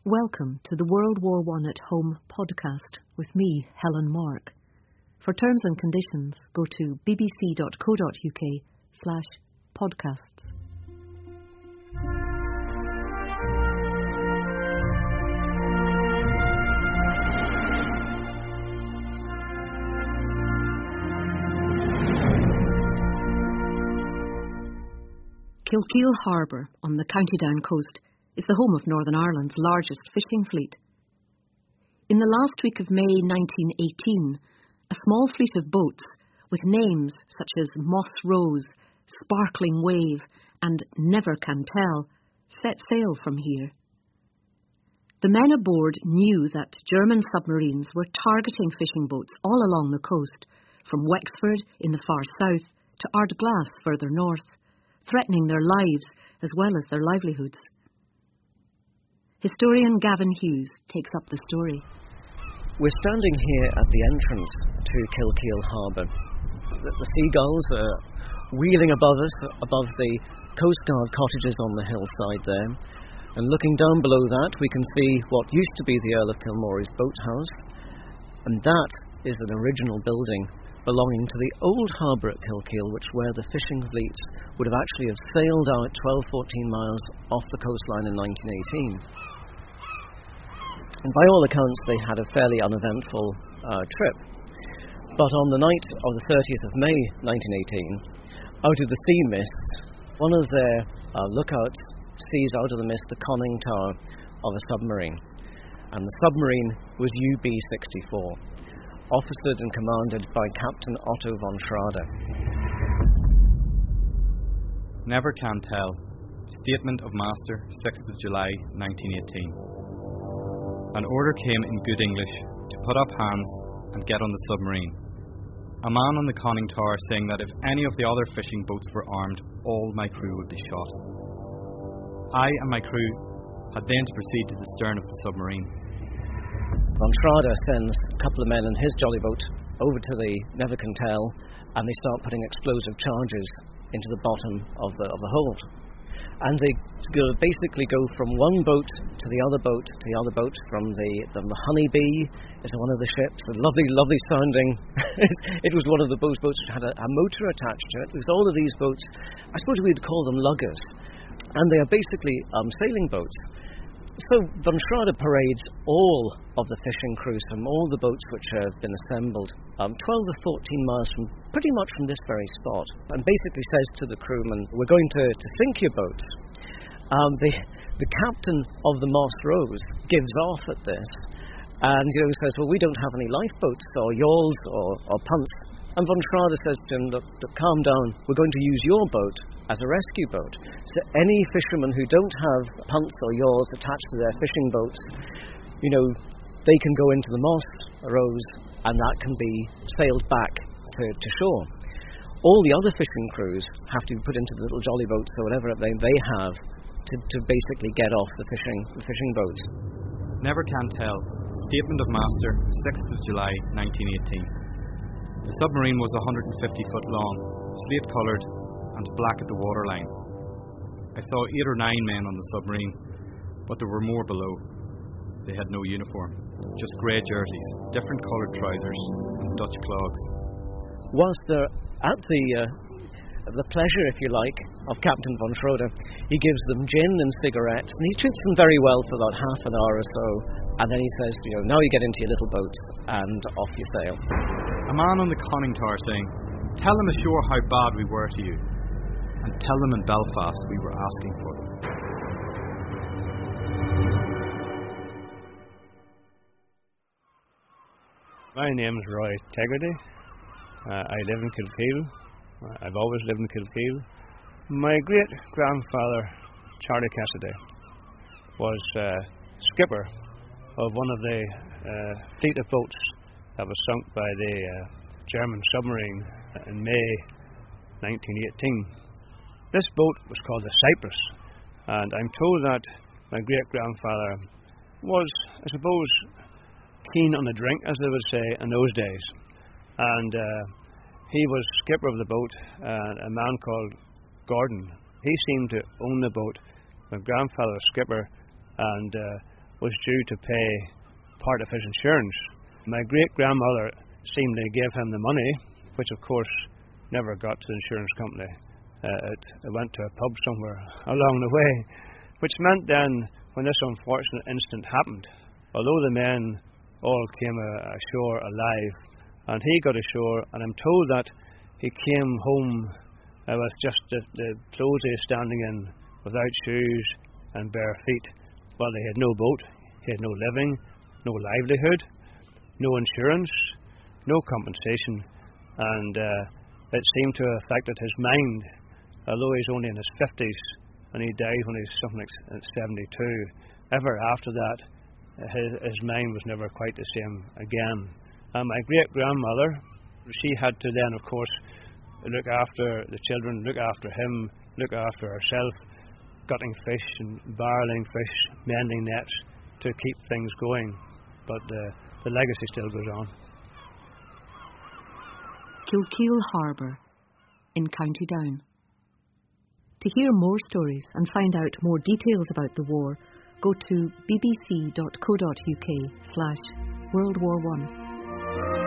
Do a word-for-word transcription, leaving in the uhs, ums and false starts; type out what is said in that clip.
Welcome to the World War One at Home podcast with me, Helen Mark. For terms and conditions, go to bbc.co.uk slash podcasts. Kilkeel Harbour on the County Down coast is the home of Northern Ireland's largest fishing fleet. In the last week of May nineteen eighteen, a small fleet of boats with names such as Moss Rose, Sparkling Wave and Never Can Tell set sail from here. The men aboard knew that German submarines were targeting fishing boats all along the coast, from Wexford in the far south to Ardglass further north, threatening their lives as well as their livelihoods. Historian Gavin Hughes takes up the story. We're standing here at the entrance to Kilkeel Harbour. The, the seagulls are wheeling above us, above the Coast Guard cottages on the hillside there. And looking down below that, we can see what used to be the Earl of Kilmory's boathouse. And that is an original building belonging to the old harbour at Kilkeel, which where the fishing fleets would have actually have sailed out twelve, fourteen miles off the coastline in nineteen eighteen. And by all accounts, they had a fairly uneventful uh, trip. But on the night of the thirtieth of May nineteen eighteen, out of the sea mist, one of their uh, lookouts sees out of the mist the conning tower of a submarine. And the submarine was U B sixty-four, officered and commanded by Captain Otto von Schrader. Never Can Tell. Statement of Master, sixth of July nineteen eighteen. An order came in good English to put up hands and get on the submarine. A man on the conning tower saying that if any of the other fishing boats were armed, all my crew would be shot. I and my crew had then to proceed to the stern of the submarine. Von Schrader sends a couple of men in his jolly boat over to the Never Can Tell, and they start putting explosive charges into the bottom of the of the hold. And they go, basically go from one boat to the other boat to the other boat, from the from the Honeybee is one of the ships, a lovely, lovely sounding. It was one of the boats boats which had a, a motor attached to it. Because all of these boats, I suppose we'd call them luggers, and they are basically um, sailing boats. So von Schrader parades all of the fishing crews from all the boats which have been assembled, um, twelve or fourteen miles from, pretty much from this very spot, and basically says to the crewmen, we're going to, to sink your boats. Um, the, the captain of the Moss Rose gives off at this, and you know, says, well, we don't have any lifeboats or yawls or, or punts. And von Schrader says to him, look, look, calm down, we're going to use your boat as a rescue boat. So any fishermen who don't have punts or yawls attached to their fishing boats, you know, they can go into the Moss Rose and that can be sailed back to, to shore. All the other fishing crews have to be put into the little jolly boats or whatever they, they have to, to basically get off the fishing, the fishing boats. Never Can Tell. Statement of Master, sixth of July nineteen eighteen. The submarine was one hundred fifty foot long, slate coloured and black at the waterline. I saw eight or nine men on the submarine, but there were more below. They had no uniform, just grey jerseys, different coloured trousers and Dutch clogs. Whilst they're at the, uh, the pleasure, if you like, of Captain von Schrader, he gives them gin and cigarettes, and he treats them very well for about half an hour or so, and then he says, you know, now you get into your little boat, and off you sail. A man on the conning tower saying, tell them ashore how bad we were to you, and tell them in Belfast we were asking for them. My name is Roy Tegerty. Uh, I live in Kilkeel. Uh, I've always lived in Kilkeel. My great-grandfather, Charlie Cassidy, was uh, skipper of one of the uh, fleet of boats that was sunk by the uh, German submarine in May nineteen eighteen. This boat was called the Cyprus, and I'm told that my great-grandfather was, I suppose, keen on the drink, as they would say in those days. And uh, he was skipper of the boat, and a man called Gordon. He seemed to own the boat. My grandfather was skipper, and uh, was due to pay part of his insurance. My great-grandmother seemed to give him the money, which of course never got to the insurance company. Uh, it, it went to a pub somewhere along the way, which meant then, when this unfortunate incident happened, although the men all came uh, ashore alive, and he got ashore, and I'm told that he came home uh, with just the, the clothes he was standing in, without shoes and bare feet. Well, he had no boat, he had no living, no livelihood, no insurance, no compensation, and uh, it seemed to have affected his mind, although he's only in his fifties, and he died when he was something like seventy-two. Ever after that, his, his mind was never quite the same again. And my great-grandmother, she had to then, of course, look after the children, look after him, look after herself, gutting fish and barreling fish, mending nets to keep things going. But uh, the legacy still goes on. Kilkeel Harbour in County Down. To hear more stories and find out more details about the war, go to bbc.co.uk slash World War One.